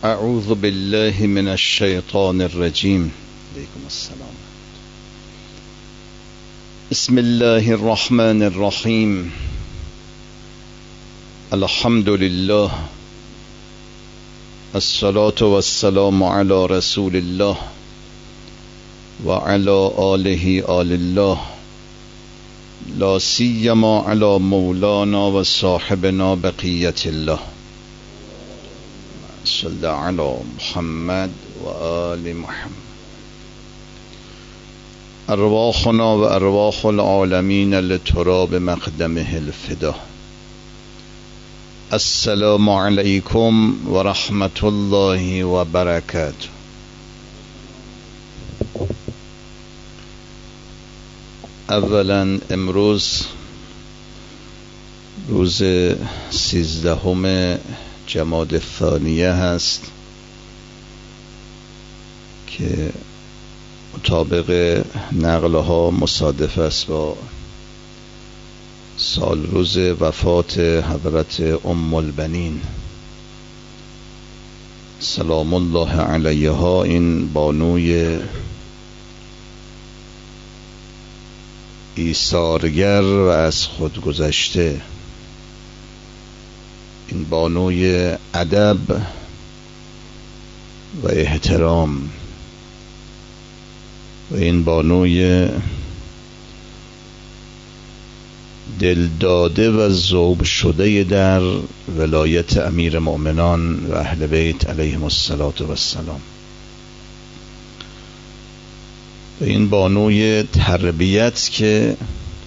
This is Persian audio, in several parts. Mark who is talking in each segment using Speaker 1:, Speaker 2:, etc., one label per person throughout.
Speaker 1: اعوذ بالله من الشیطان الرجیم. علیکم السلام. بسم الله الرحمن الرحیم. الحمد لله، الصلاة والسلام على رسول الله و على آله آل الله، لا سیما على مولانا و صاحبنا بقیت الله. صلی علی محمد و آل محمد. ارواحنا و ارواح العالمین لتراب مقدمه الفدا. السلام علیکم و رحمت الله و برکاته. اولا امروز روز 13 جمادی الثانیه هست که مطابق نقلها مصادف است با سال روز وفات حضرت ام البنین سلام الله علیها، این بانوی ایثارگر و از خود گذشته، این بانوی ادب و احترام و این بانوی دلداده و ذوب شده در ولایت امیر مؤمنان و اهل بیت علیهم السلام و این بانوی تربیت که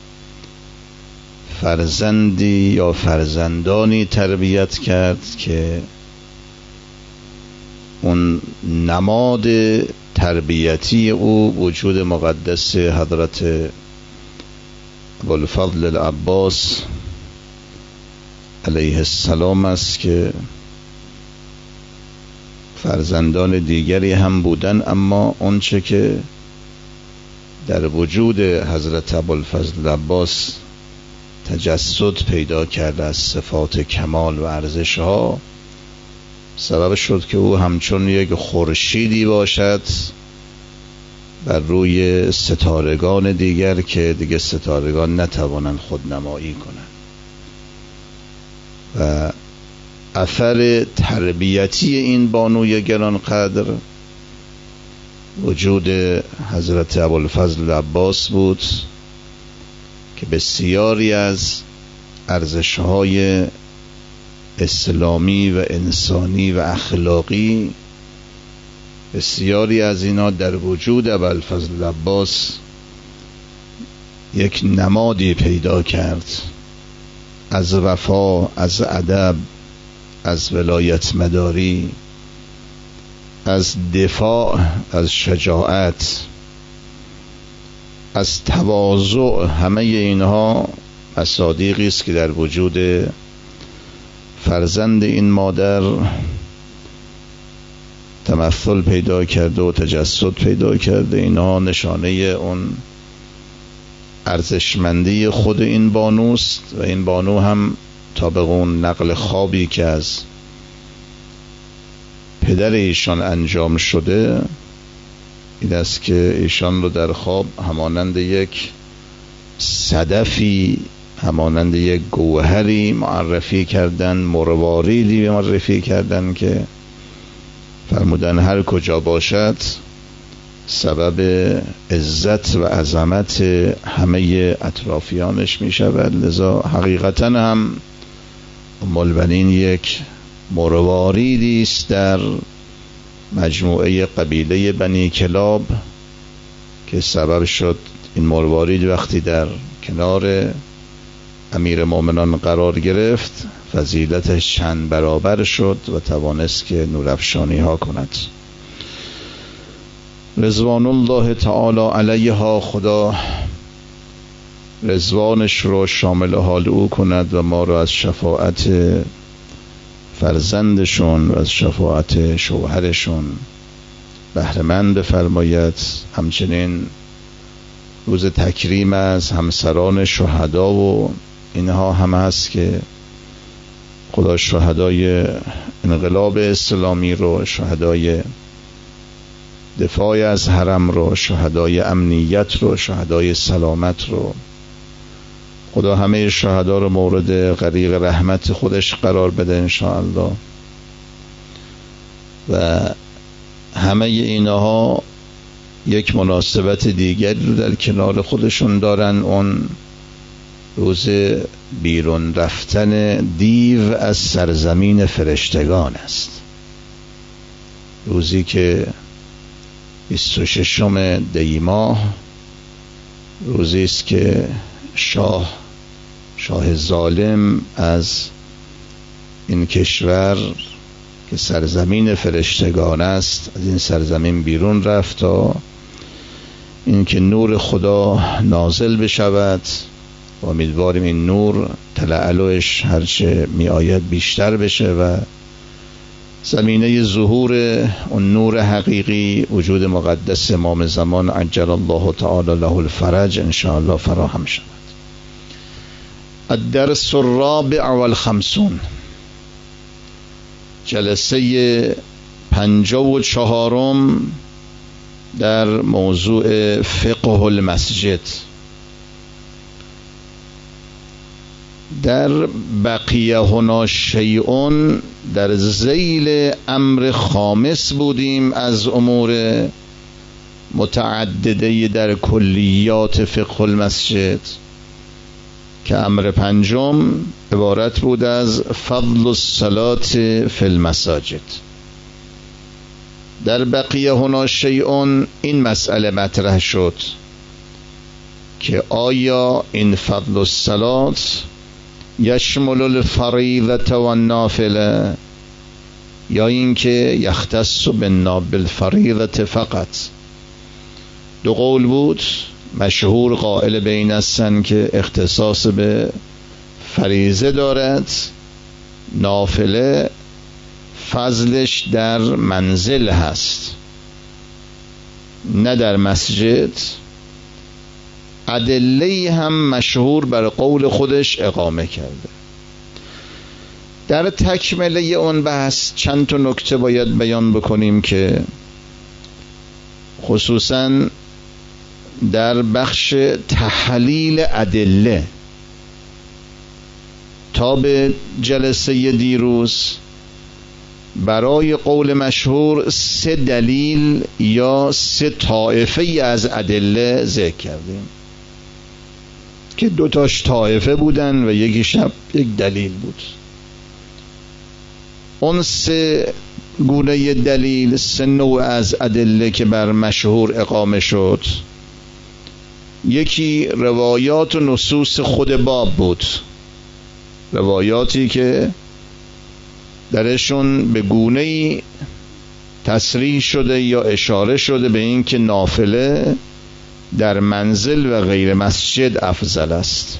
Speaker 1: فرزندی یا فرزندانی تربیت کرد که اون نماد تربیتی او وجود مقدس حضرت ابوالفضل العباس علیه السلام است که فرزندان دیگری هم بودن، اما اونچه که در وجود حضرت ابوالفضل العباس تجسد پیدا کرده از صفات کمال و ارزش ها سبب شد که او همچون یک خورشیدی باشد بر روی ستارگان دیگر که دیگه ستارگان نتوانند خودنمایی کنند. و اثر تربیتی این بانوی گرانقدر وجود حضرت ابوالفضل العباس بود که بسیاری از ارزش‌های اسلامی و انسانی و اخلاقی، بسیاری از اینا در وجود ابوالفضل العباس یک نمادی پیدا کرد از وفا، از ادب، از ولایت مداری، از دفاع، از شجاعت، از تواضع. همه اینها مصادیقی است که در وجود فرزند این مادر تمثل پیدا کرده و تجسد پیدا کرده. اینها نشانه اون ارزشمندی خود این بانوست و این بانو هم طابق اون نقل خوابی که از پدر ایشان انجام شده این است که ایشان رو در خواب همانند یک صدفی، همانند یک گوهری معرفی کردن، مرواریدی معرفی کردن که فرمودن هر کجا باشد سبب عزت و عظمت همه اطرافیانش می شود. لذا حقیقتا هم ام البنین یک مرواریدی است در مجموعه قبیله بنی کلاب که سبب شد این مروارید وقتی در کنار امیر مومنان قرار گرفت فضیلتش چند برابر شد و توانست که نورافشانی ها کند. رضوان الله تعالی علیها، خدا رضوانش رو شامل حال او کند و ما رو از شفاعت فرزندشون و از شفاعت شوهرشون بهره‌مند بفرماید. همچنین روز تکریم از همسران شهدا و اینها هم هست که خدا شهدای انقلاب اسلامی رو، شهدای دفاع از حرم رو، شهدای امنیت رو، شهدای سلامت رو، خدا همه شهدا رو مورد غریق رحمت خودش قرار بده انشاءالله. و همه اینها یک مناسبت دیگری رو در کنار خودشون دارن، اون روز بیرون رفتن دیو از سرزمین فرشتگان است. روزی که 26 دی ماه، روزی است که شاه ظالم از این کشور که سرزمین فرشتگان است، از این سرزمین بیرون رفت تا اینکه نور خدا نازل بشود و امیدواریم این نور تلألؤش هرچه می آید بیشتر بشه و زمینه ظهور اون نور حقیقی وجود مقدس امام زمان عجل الله تعالی له الفرج انشاءالله فراهم شود. الدرس الرابع والخمسون، جلسه 54 در موضوع فقه المسجد. در بقیه هنا شیئون در ذیل امر خامس بودیم از امور متعدده در کلیات فقه المسجد که امر پنجم عبارت بود از فضل الصلاة فی المساجد. در بقیه هنا شیئون این مسئله مطرح شد که آیا این فضل الصلاة یشمل الفریضة و النافله یا اینکه یختص بالفریضة فقط. دو قول بود، مشهور قائل به این هستند که اختصاص به فریضه دارد، نافله فضلش در منزل هست نه در مسجد. ادله هم مشهور بر قول خودش اقامه کرده. در تکمله اون بحث چند تا نکته باید بیان بکنیم که خصوصا در بخش تحلیل ادله تا به جلسه دیروز برای قول مشهور 3 دلیل یا 3 طایفه از ادله ذکر کردیم که 2 تاش طایفه بودن و یکیش یک دلیل بود. اون 3 گونه دلیل، 3 نوع از ادله که بر مشهور اقامه شد، یکی روایات و نصوص خود باب بود، روایاتی که درشون به گونه‌ای تصریح شده یا اشاره شده به این که نافله در منزل و غیر مسجد افضل است.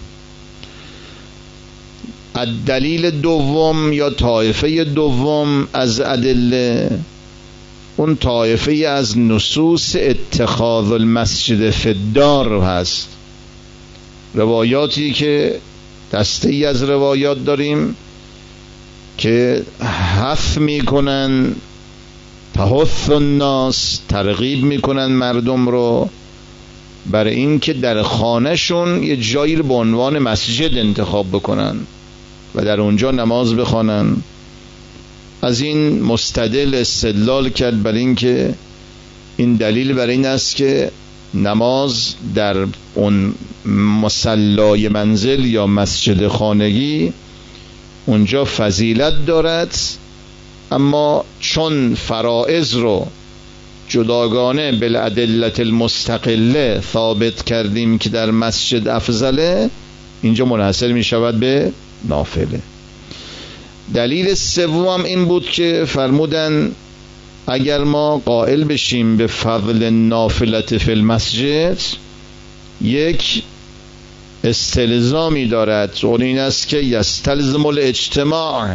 Speaker 1: الدلیل دوم یا طایفه دوم از ادله، اون طایفه از نصوص اتخاذ المسجد فی الدار هست، روایاتی که دسته ای از روایات داریم که حث میکنن، تحث الناس، ترغیب میکنن مردم رو برای این که در خانهشون یه جایی رو به عنوان مسجد انتخاب بکنن و در اونجا نماز بخوانن. از این مستدل استدلال کرد بر این که این دلیل بر این است که نماز در اون مصلای منزل یا مسجد خانگی اونجا فضیلت دارد، اما چون فرائض رو جداگانه بالادله المستقله ثابت کردیم که در مسجد افضله، اینجا منحصر می شود به نافله. دلیل سوم این بود که فرمودن اگر ما قائل بشیم به فضل نافلت فی المسجد، یک استلزامی دارد، اون این است که یستلزم الاجتماع،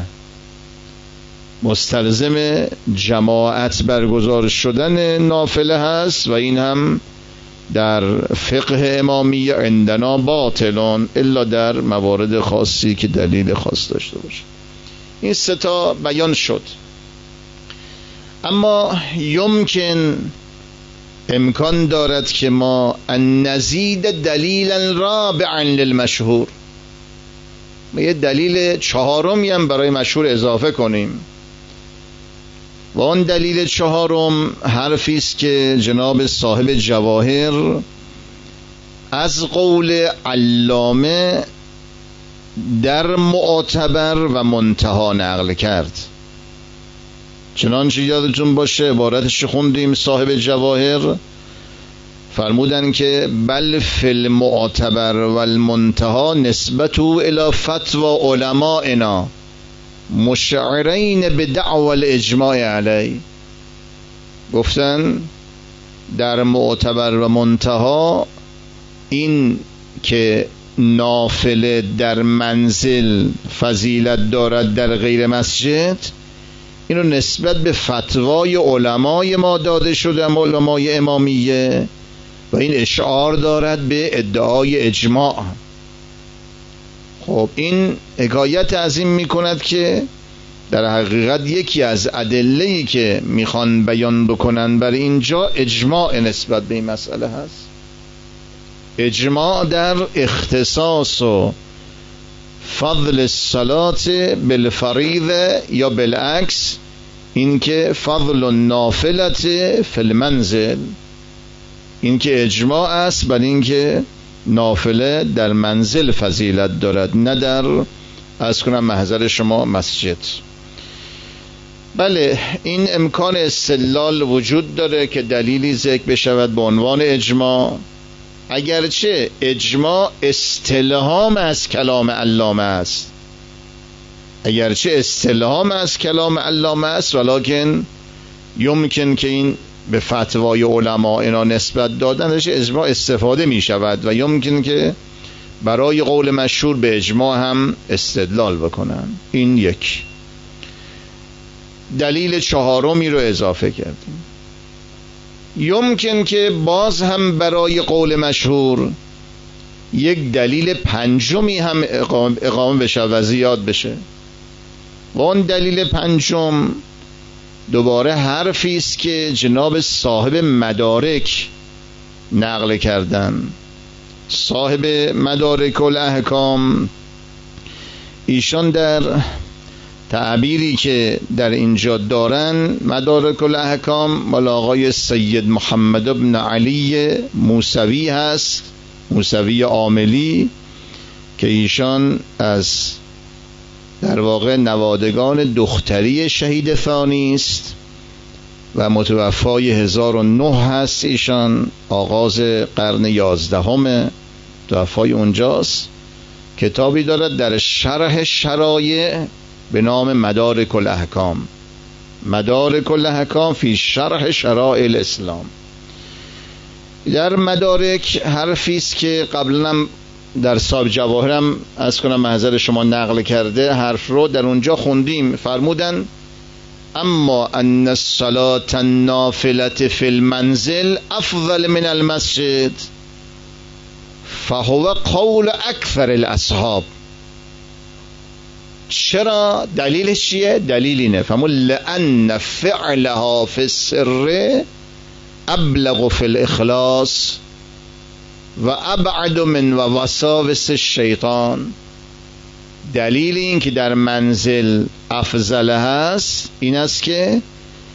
Speaker 1: مستلزم جماعت برگزار شدن نافله هست و این هم در فقه امامی عندنا باطلون الا در موارد خاصی که دلیل خاص داشته باشه. این سه تا بیان شد. اما امکان دارد که ما ان نزید دلیلا رابعا للمشهور، ما یه دلیل چهارمی هم برای مشهور اضافه کنیم و آن دلیل چهارم حرفی است که جناب صاحب جواهر از قول علامه در معتبر و منتها نقل کرد. چنانچه یادتون باشه عبارتش خوندیم، صاحب جواهر فرمودن که بل فی المعتبر و المنتها نسبته الی فتوى علمائنا مشعرین بدعوى الاجماع علی. گفتن در معتبر و منتها این که نافله در منزل فضیلت دارد در غیر مسجد، اینو نسبت به فتوای علمای ما داده شده، علمای امامیه، و این اشعار دارد به ادعای اجماع. خب این حکایت از این میکند که در حقیقت یکی از ادله‌ای که میخوان بیان بکنن برای اینجا اجماع نسبت به این مسئله هست. اجماع در اختصاص و فضل الصلاة بالفریضه یا بالعکس، این که فضل النافلة فی المنزل، این که اجماع است بر این که نافله در منزل فضیلت دارد، نه در از کنم محضر شما مسجد. بله این امکان استدلال وجود داره که دلیلی ذکر بشود به عنوان اجماع، اگرچه اجماع استلهام از کلام علامه است، اگرچه استلهام از کلام علامه است، ولکن یمکن که این به فتوای علما اینا نسبت دادنش اجماع استفاده می شود و یمکن که برای قول مشهور به اجماع هم استدلال بکنن. این یک دلیل چهارمی رو اضافه کردیم. یمکن که باز هم برای قول مشهور یک دلیل پنجمی هم اقامه بشه و زیاد بشه، و اون دلیل پنجم دوباره حرفی است که جناب صاحب مدارک نقل کردن. صاحب مدارک الاحکام ایشان در تعبیری که در اینجا دارن، مدارک الاحکام مال آقای سید محمد بن علی موسوی هست، موسوی عاملی، که ایشان از در واقع نوادگان دختری شهید ثانی است و متوفای 1009 هست. ایشان آغاز قرن 11 متوفای اونجاست. کتابی دارد در شرح شرایع به نام مدارک الاحکام، مدارک الاحکام فی شرح شرایع الاسلام. در مدارک حرفی است که قبلا در صاحب جواهرم از کنم محضر شما نقل کرده، حرف رو در اونجا خوندیم. فرمودن اما ان الصلاة النافلة فی المنزل افضل من المسجد فهو قول اکثر الاصحاب. چرا؟ دلیلش چیه؟ دلیل اینه، فرمود لان فعلها فی السر ابلغ فی الاخلاص و ابعد من وساوس الشیطان. دلیل این که در منزل افضل هست این است که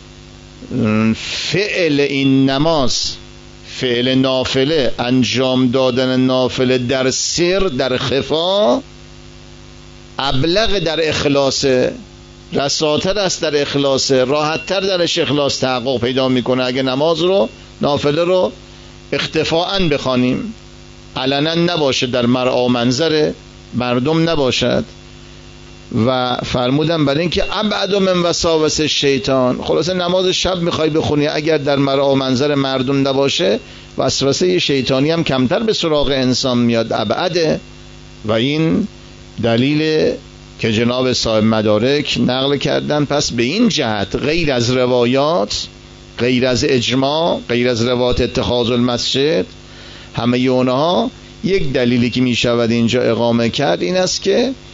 Speaker 1: فعل این نماز، فعل نافله، انجام دادن نافله در سر، در خفا، ابلغ در اخلاص، رساتر است در اخلاص، راحتتر درش اخلاص تحقق پیدا میکنه. اگه نماز رو، نافله رو اختفاءً بخوانیم، علنا نباشه، در مرعا منظر مردم نباشد. و فرمودن برای اینکه ابعد من وساوس شیطان، خلاصه نماز شب میخوای بخونی اگر در مرعا منظر مردم نباشه، وسوسه شیطانی هم کمتر به سراغ انسان میاد، ابعده. و این دلیل که جناب صاحب مدارک نقل کردن. پس به این جهت غیر از روایات، غیر از اجماع، غیر از روایات اتخاذ المسجد، همه اونها یک دلیلی که می شود اینجا اقامه کرد این است که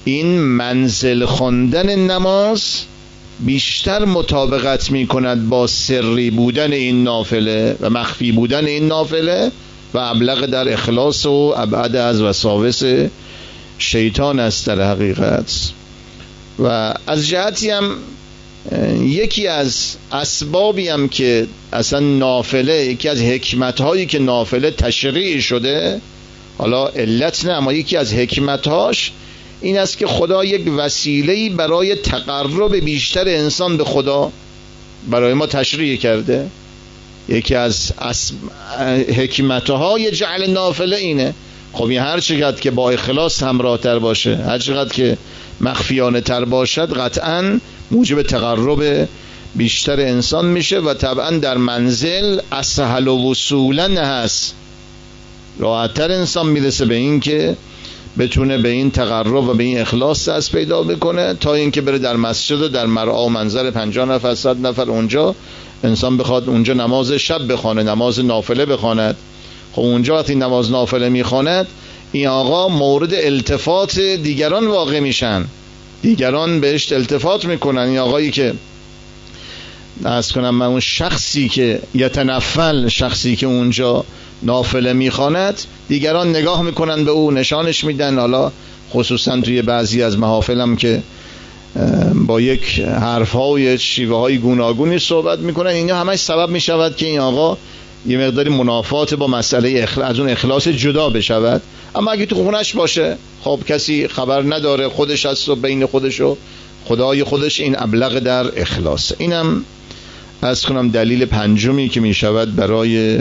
Speaker 1: این منزل خواندن نماز بیشتر مطابقت می کند با سری بودن این نافله و مخفی بودن این نافله و ابلغ در اخلاص و ابعد از وساوس شیطان است در حقیقت. و از جهتی هم یکی از اسبابی هم که اصلا نافله، یکی از حکمتهایی که نافله تشریع شده، حالا علت نه اما یکی از حکمتهاش این است که خدا یک وسیله‌ای برای تقرب بیشتر انسان به خدا برای ما تشریع کرده. یکی از حکمتهای جعل نافله اینه. خب این هر چقدر که با اخلاص همراه تر باشه، هر چقدر که مخفیانه تر باشد، قطعاً موجب تقرب بیشتر انسان میشه و طبعاً در منزل اسهل وصولاً هست، راحت‌تر انسان میرسه به این که بتونه به این تقرب و به این اخلاص دست پیدا بکنه تا اینکه بره در مسجد و در مرعا و منظر 50 نفر 100 نفر اونجا انسان بخواد اونجا نماز شب بخونه، نماز نافله بخواند. خب اونجا وقتی نماز نافله میخواند این آقا مورد التفات دیگران واقع میشن، دیگران بهش التفات میکنن. این آقایی که عرض کنم من اون شخصی که یتنفل، شخصی که اونجا نافله میخواند، دیگران نگاه میکنن به او، نشانش میدن. حالا خصوصا توی بعضی از محافلم که با یک حرف‌ها و یک شیوه‌های گوناگونی صحبت میکنن، اینا همش سبب میشود که این آقا یه مقداری منافات با مسئله از اون اخلاص جدا بشود. اما اگه تو خونش باشه، خب کسی خبر نداره، خودش هست و بین خودش و خدای خودش، این ابلغ در اخلاص. اینم از کنم دلیل پنجمی که میشود برای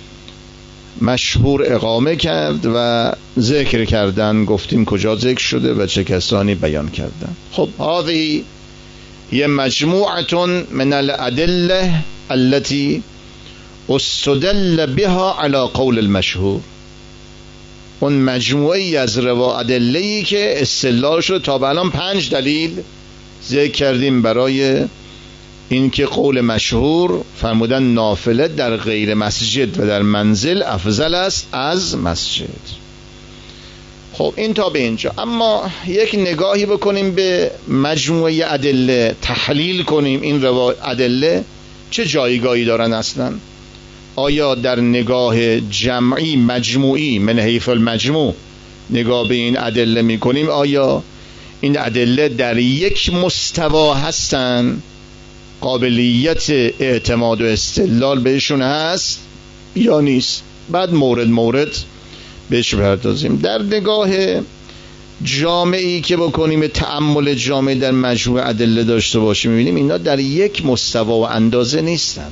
Speaker 1: مشهور اقامه کرد و ذکر کردن. گفتیم کجا ذکر شده و چه کسانی بیان کردن. خب هذه هي مجموعة من الأدلة التي استدل بها على قول المشهور. اون مجموعی از ادله‌ای که استدلال شد. تا به الان 5 دلیل ذکر کردیم برای اینکه قول مشهور فرمودن نافله در غیر مسجد و در منزل افضل است از مسجد. خب این تا به اینجا. اما یک نگاهی بکنیم به مجموعه ادله، تحلیل کنیم این ادله چه جایگاهی دارن اصلا. آیا در نگاه جمعی مجموعی من حیث المجموع نگاه به این ادله میکنیم، آیا این ادله در یک مستوا هستن، قابلیت اعتماد و استدلال بهشون هست یا نیست؟ بعد مورد بهش بپردازیم. در نگاه جامعی که بکنیم، تأمل جامعی در مجموع ادله داشته باشیم، میبینیم اینا در یک مستوا و اندازه نیستن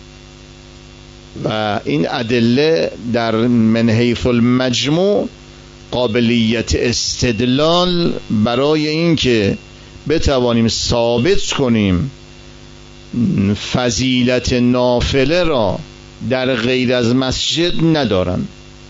Speaker 1: و این ادله در من حیث المجموع قابلیت استدلال برای این که بتوانیم ثابت کنیم فضیلت نافله را در غیر از مسجد ندارن.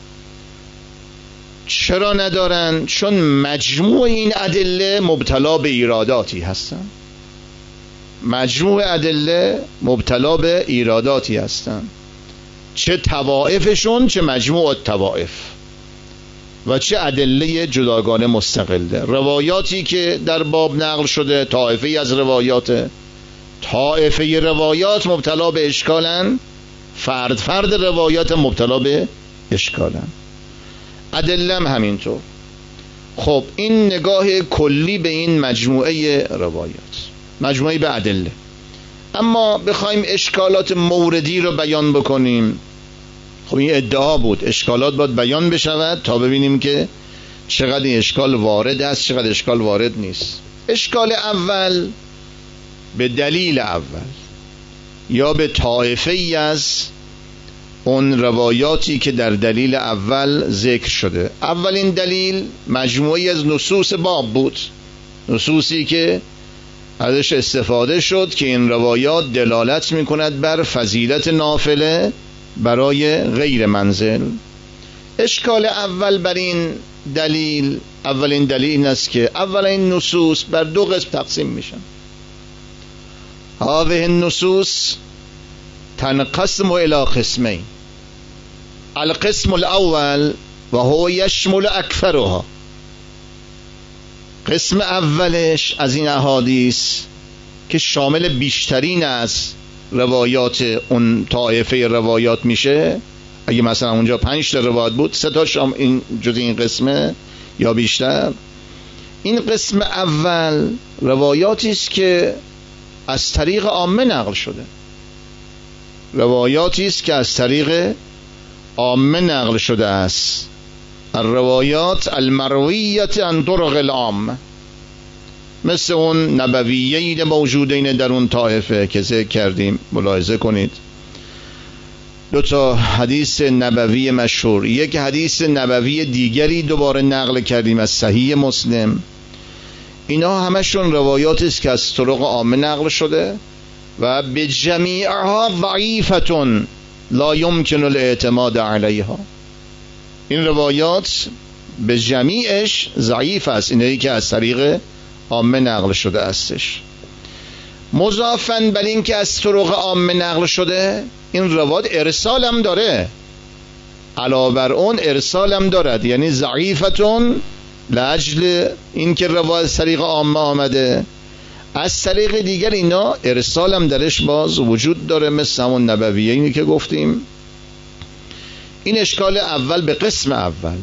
Speaker 1: چرا ندارن؟ چون مجموع این ادله مبتلا به ایراداتی هستن. مجموع ادله مبتلا به ایراداتی هستن، چه طوائفشون، چه مجموع الطوائف و چه ادله جداگانه مستقله. روایاتی که در باب نقل شده طائفه از روایات، طائفه روایات مبتلا به اشکالن، فرد روایات مبتلا به اشکالن، ادله هم همینطور. خب این نگاه کلی به این مجموعه روایات، مجموعه به ادله. اما بخوایم اشکالات موردی رو بیان بکنیم، خب این ادعا بود اشکالات باید بیان بشود تا ببینیم که چقدر این اشکال وارد است، چقدر اشکال وارد نیست. اشکال اول به دلیل اول یا به طائفه ای از اون روایاتی که در دلیل اول ذکر شده. اولین دلیل مجموعی از نصوص باب بود، نصوصی که ازش استفاده شد که این روایات دلالت میکند بر فضیلت نافله برای غیر منزل. اشکال اول بر این دلیل، اولین دلیل این است که اولین نصوص بر 2 قسم تقسیم میشن. هذه النصوص تنقسم الى قسمين. القسم الاول وهو يشمل اكثرها. قسم اولش از این احادیث که شامل بیشترین از روایات اون طایفه روایات میشه، اگه مثلا اونجا 5 تا روایت بود 3 تا این جز این قسمه یا بیشتر. این قسم اول روایاتی است که از طریق عامه نقل شده، روایاتی است که از طریق عامه نقل شده است، الروایات المرویه عن طرق العام، مثل اون نبویین موجودین در اون طایفه که ذکر کردیم. ملاحظه کنید 2 تا حدیث نبوی مشهور، یک حدیث نبوی دیگری دوباره نقل کردیم از صحیح مسلم. اینا همشون روایاتی است که از طرق عامه نقل شده و به جمیعها ضعیفتون لا یمکن الاعتماد علیها. این روایات به جمیعش ضعیف است، اینایی که از طریق عامه نقل شده استش. مضافاً بر این که از طرق عامه نقل شده، این روایت ارسال هم داره، علاوه بر اون ارسال هم دارد، یعنی ضعیفتون لاجل این که روایت از طریق عامه آمده، از طریق دیگر اینا ارسال هم درش باز وجود داره، مثل همون نبویه اینی که گفتیم. این اشکال اول به قسم اول.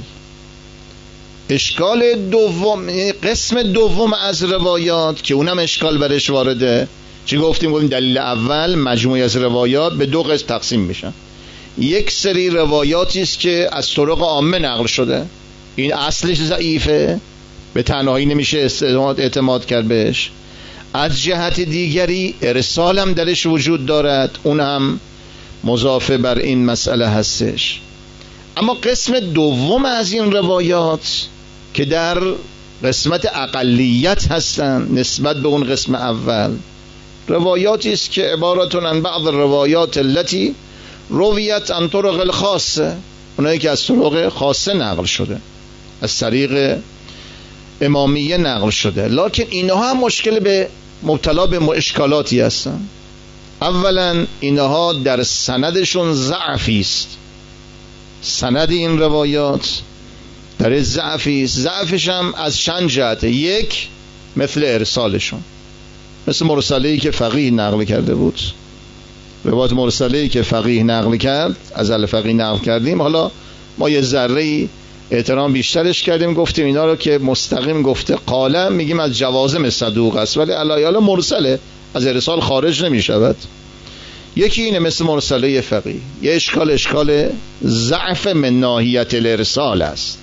Speaker 1: اشکال دوم، قسم دوم از روایات که اونم اشکال برش وارده. چی گفتیم دلیل اول مجموعی از روایات به 2 قسم تقسیم میشن. یک سری روایاتی است که از طرق عامه نقل شده، این اصلش ضعیفه، به تنهایی نمیشه اعتماد کرد بهش. از جهت دیگری ارسال هم درش وجود دارد، اون هم مضافه بر این مسئله هستش. اما قسم دوم از این روایات که در قسمت اقلیت هستن نسبت به اون قسم اول، روایاتی است که عبارتون عن بعض روایات التي رویت عن طرق الخاصه، اونایی که از طرق خاصه نقل شده، از طریق امامیه نقل شده، لکن اینها هم مشکل به مبتلا به اشکالاتی هستن. اولا اینها در سندشون ضعفی است، سند این روایات در ضعفی است. ضعفش هم از چند جهت. یک، مثل ارسالشون، مثل مرسله‌ای که فقیه نقل کرده بود، روایت مرسله‌ای که فقیه نقل کرد، از الفقیه نقل کردیم. حالا ما یه ذره احترام بیشترش کردیم، گفتیم اینا رو که مستقیم گفته قاله میگیم از جوازم صدوق است، ولی علایال مرسله از ارسال خارج نمی شود. یکی اینه مثل مرسله فقیه، یه اشکال ضعف من ناحیت الارسال است.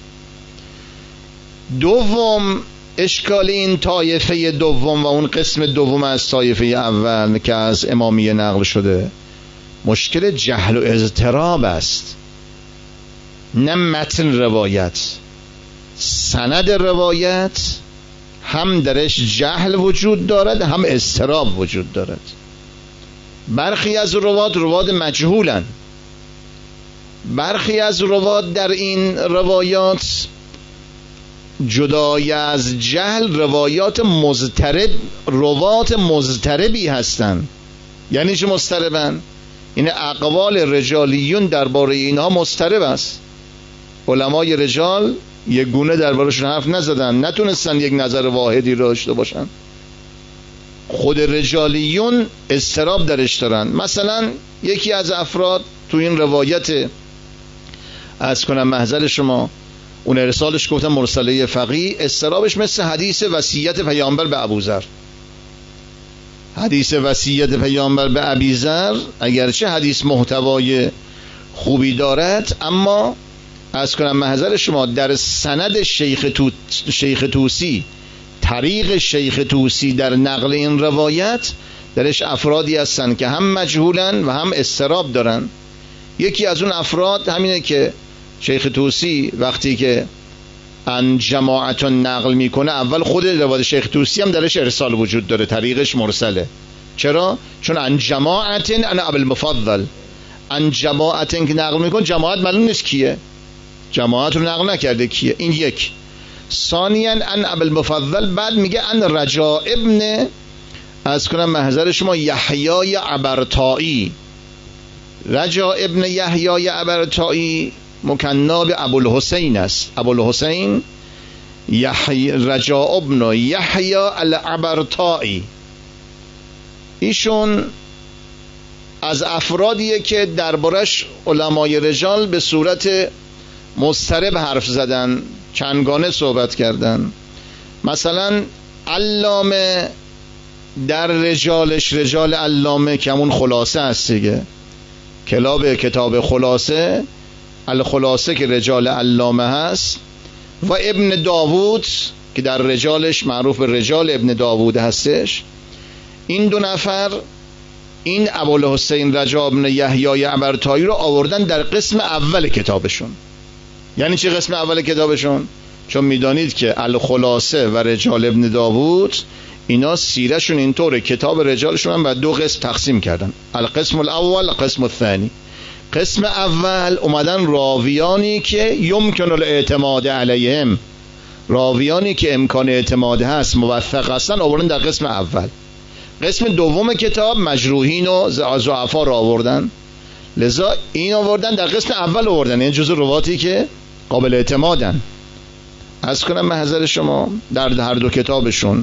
Speaker 1: دوم، اشکال این طایفه دوم و اون قسم دوم از طایفه اول که از امامیه نقل شده، مشکل جهل و اضطراب است. نه متن روایت، سند روایت هم درش جهل وجود دارد، هم اضطراب وجود دارد. برخی از روایات مجهولن، برخی از روایات در این روایات جدای از جهل روایات مضطربی هستند. یعنی چه مضطربن؟ این اقوال رجالیون درباره اینها مضطرب است. علمای رجال یک گونه دربارشون حرف نزدن، نتونستن یک نظر واحدی را داشته باشن. خود رجالیون اضطراب درش دارن. مثلا یکی از افراد تو این روایت از کنم محضر شما اون ارسالش گفتم مرسله فقیه، اضطرابش مثل حدیث وصیت پیامبر به ابوذر. حدیث وصیت پیامبر به ابیذر اگرچه حدیث محتوای خوبی دارد، اما از کنم محضر شما در سند شیخ توسی، طریق شیخ توسی در نقل این روایت درش افرادی هستن که هم مجهولن و هم اضطراب دارن. یکی از اون افراد همینه که شیخ توسی وقتی که ان جماعت نقل میکنه، اول خود روایت شیخ توسی هم درش ارسال وجود داره، طریقش مرسله. چرا؟ چون ان جماعت ان ابو المفضل، ان جماعت که نقل میکنه، جماعت معلوم نیست کیه، جماعت رو نقل نکرده کیه. این یک. ثانیاً ان ابو المفضل بعد میگه ان رجاء ابن از کنم محضر شما یحیای عبرطائی. رجاء ابن یحیای عبرطائی مکننا به ابوالحسین است. ابوالحسین رجاء ابن یحیی العبرتایی. ایشون از افرادیه که دربارش علمای رجال به صورت مضطرب حرف زدن، چندگانه صحبت کردن. مثلا علامه در رجالش، رجال علامه که همون خلاصه هست دیگه، کتاب خلاصه، الخلاصه که رجال علامه هست، و ابن داوود که در رجالش معروف به رجال ابن داوود هستش. این دو نفر، این ابوالحسین رجاء ابن یحیی عبرتایی رو آوردن در قسم اول کتابشون. یعنی چه قسم اول کتابشون؟ چون میدانید که الخلاصه و رجال ابن داوود اینا سیرشون اینطوره، کتاب رجالشون هم به دو قسم تقسیم کردن، القسم الاول قسم الثانی. قسم اول اومدن راویانی که یمکن الاعتماد علیهم، راویانی که امکان اعتماد هست، موثق هستن، آوردن در قسم اول. قسم دوم کتاب مجروحین و ضعفا را آوردن، لذا این آوردن در قسم اول آوردن، این جزء رواتی که قابل اعتمادن. از کنم محضر شما در هر دو کتابشون.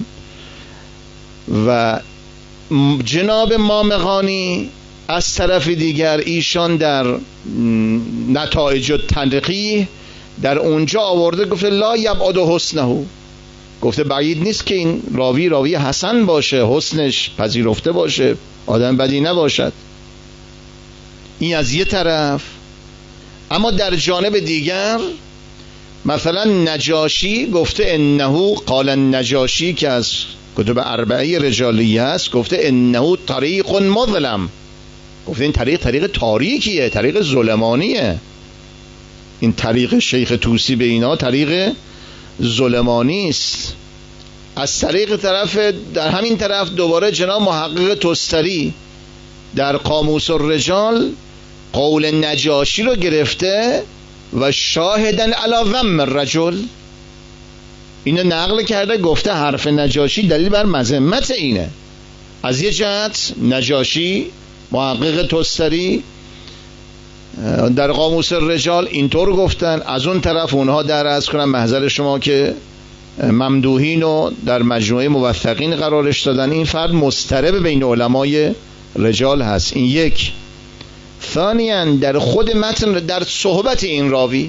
Speaker 1: و جناب مامقانی از طرف دیگر ایشان در نتایج تنقیح در اونجا آورده، گفته لا یبعد حسنه، گفته بعید نیست که این راوی حسن باشه، حسنش پذیرفته باشه، آدم بدی نباشد. این از یه طرف. اما در جانب دیگر مثلا نجاشی گفته انه قال النجاشی که از کتب اربعه رجالیه است، گفته انه طریق مظلم، گفته این طریق تاریکیه، طریق ظلمانیه. این طریق شیخ طوسی به اینا طریق ظلمانی است. از طریق طرف در همین طرف دوباره جناب محقق تستری در قاموس الرجال قول نجاشی رو گرفته و شاهدن علی ذم الرجل، اینو نقل کرده، گفته حرف نجاشی دلیل بر مذمت اینه. از یه جهت نجاشی محقق تستری در قاموس الرجال اینطور گفتن، از اون طرف اونها در عرض کنم محضر شما که ممدوحین رو در مجموعه موثقین قرارش دادن. این فرد مضطرب بین علمای رجال هست. این یک. ثانیاً در خود متن، در صحبت این راوی،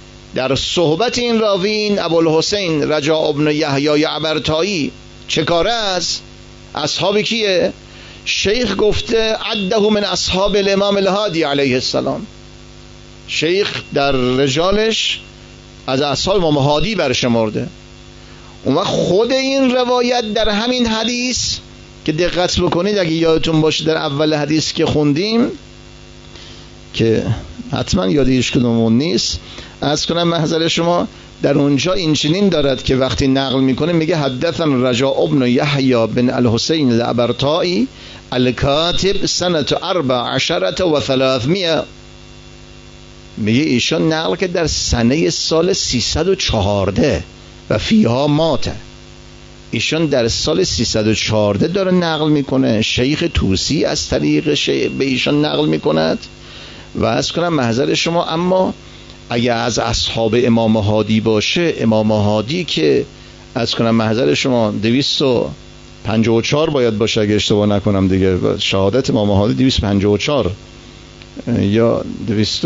Speaker 1: این ابوالحسین رجاء ابن یحیی عبرتایی چه کاره است؟ اصحابی کیه؟ شیخ گفته عده من اصحاب الامام الهادی علیه السلام. شیخ در رجالش از اصحاب امام هادی برشمرده. اون وقت خود این روایت در همین حدیث که دقت بکنید، اگه یادتون باشه در اول حدیث که خوندیم که حتما یادیش کدومون نیست، از کنم محضر شما، در اونجا این چنین دارد که وقتی نقل میکنه میگه حدثنا رجاء ابن یحیی بن الحسین العبرتایی الکاتب سنه 14 و 300، میگه ایشان نقل که در سنه سال 314 و فیها ماته. ایشان در سال 314 داره نقل میکنه. شیخ طوسی از طریق به ایشان نقل میکند. و از کنم محضر شما، اما اگه از اصحاب امام هادی باشه، امام هادی که از کنم محضر شما 254 باید باشه اگه اشتباه نکنم دیگه، شهادت امام هادی 254 یا 200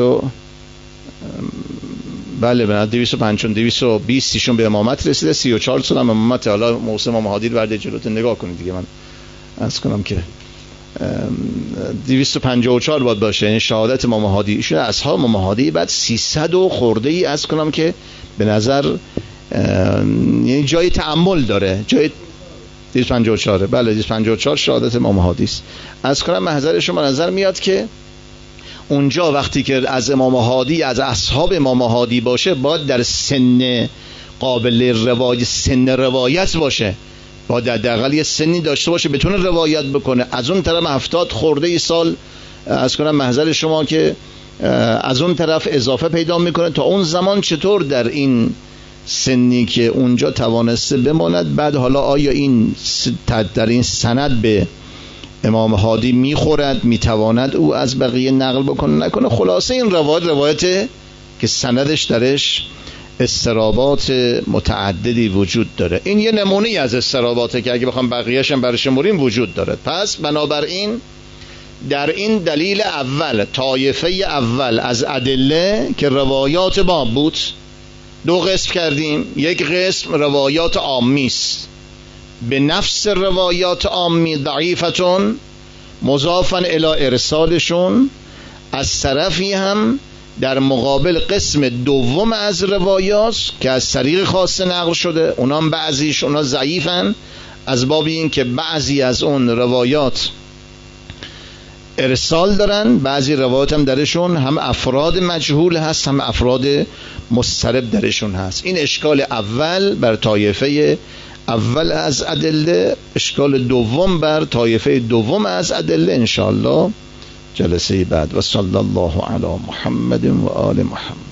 Speaker 1: بله 220 ایشون به امامت رسیده، 34 سال هم امامت. حالا موسم امام هادی رو برده جلوتون نگاه کنید دیگه، من از کنم که 254 باید باشه این شهادت امام هادی. ایشون اصحاب امام هادی. بعد 300 و خورده ای از کنم که به نظر یعنی جای تأمل داره، جای 254 بله 254 شهادت امام هادی است. از کنم محضر شما نظر میاد که اونجا وقتی که از امام هادی، از اصحاب امام هادی باشه، باید در سن قابل روایت، سن روایت باشه، باید حداقل یه سنی داشته باشه بتونه روایت بکنه. از اون طرف 70 خورده ای سال از کنم محضر شما که از اون طرف اضافه پیدا میکنه. تا اون زمان چطور در این سنی که اونجا توانسته بماند؟ بعد حالا آیا این در این سند به امام هادی میخورد، میتواند او از بقیه نقل بکنه نکنه؟ خلاصه این روایت که سندش درش اضطرابات متعددی وجود داره. این یه نمونه از اضطراباته که اگه بخوام بقیه‌اش هم برشمریم وجود داره. پس بنابراین در این دلیل اول، طایفه اول از ادله که روایات باب بود، دو قسم کردیم. یک قسم روایات عامی است، به نفس روایات عامی ضعیفتون مضافا الی ارسالشون. از طرفی هم در مقابل قسم دوم از روایات که از طریق خاصه نقل شده، اونام بعضیش اونا ضعیفن از باب این که بعضی از اون روایات ارسال دارن، بعضی روایات هم درشون هم افراد مجهول هست هم افراد مضطرب درشون هست. این اشکال اول بر طایفه اول از ادله. اشکال دوم بر طایفه دوم از ادله انشاءالله جلسه بعد. و صلی الله علی محمد و آل محمد.